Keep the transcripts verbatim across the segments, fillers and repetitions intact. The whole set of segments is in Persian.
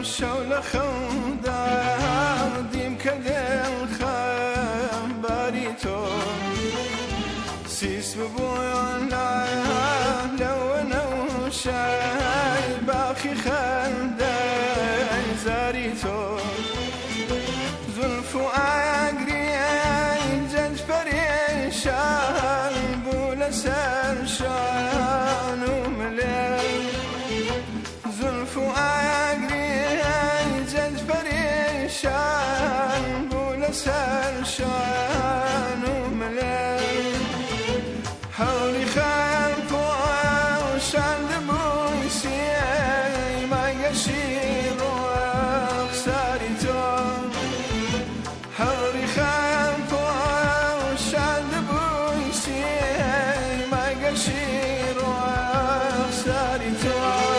شول خودم دیم کدل خبری تو سیس ببویان لو نوشای باقی خنده زاری تو زلف و اگری جنج پریشان بول سرشان و ملل زلف و اگری جنج پریشان بول سرشان و ملل حولی خان پوشند بویسی مگشی رو اخساری تو حولی خان پوشند بویسی مگشی رو اخساری تو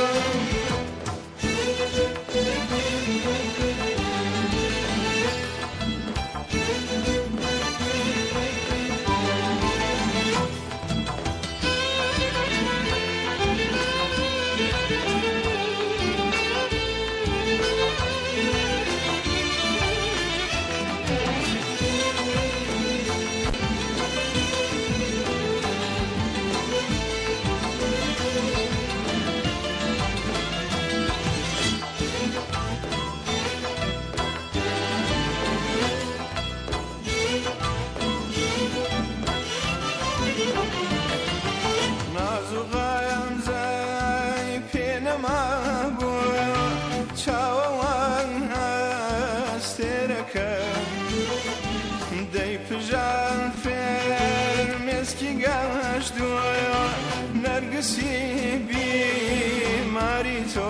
دای پجان فر مسکی گاش دویا نرگسی بیماری تو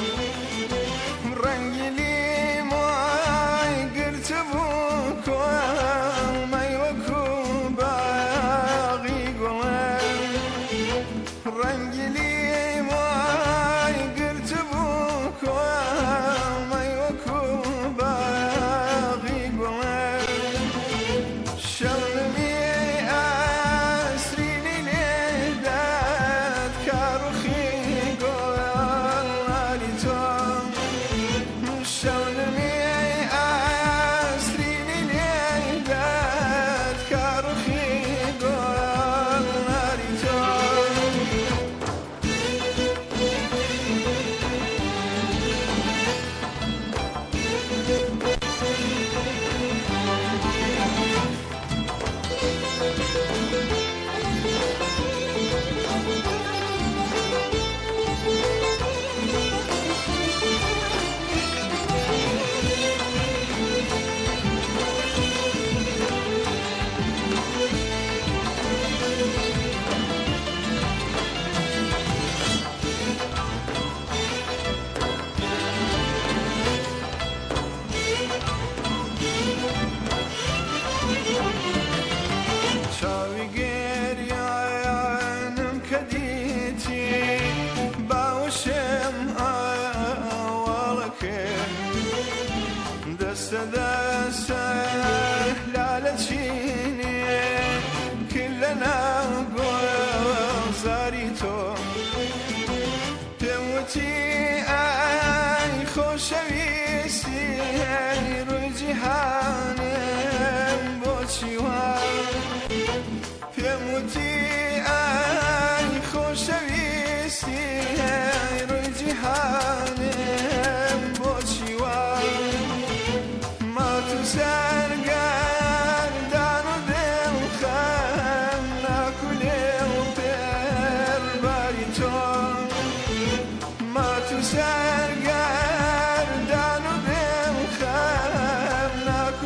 رنگی لیمای گرت بو کوام مای وکو باقی گوام رنگی لیمای گرت بو کوام مای وکو باقی گوام شلمی اسری لیداد کاروخی گواری تو شلمی اسری لیداد کاروخی گواری تو دست دست لالچینی کلنا گذاری تو پموتی ای خوشویستی روی جهانم بچی وان پموتی ای خوشویستی روی جهانم بچی وان سرگردان و دل خم نکنه و پر باری تو ما تو سرگردان و دل خم نکنه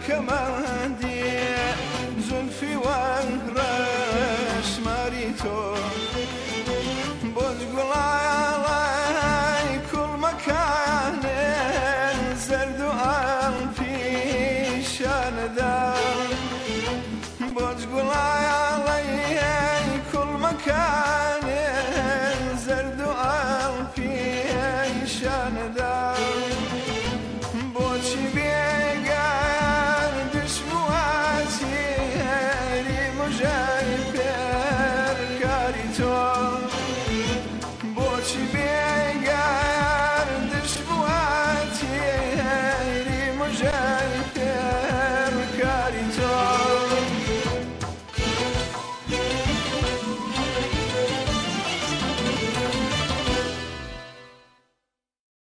کەمەندی زولفی وەرەش ماری تۆ بۆچ گوڵای کوڵمەکانێن زەرد و ئەڵپیشانەدا بۆچ گوڵای کوڵمەکانێن زەرد و ئەڵپیشانەدا بۆچی بێگان دشمواتی هەری مژای پێرکاری تۆ بۆچی بێ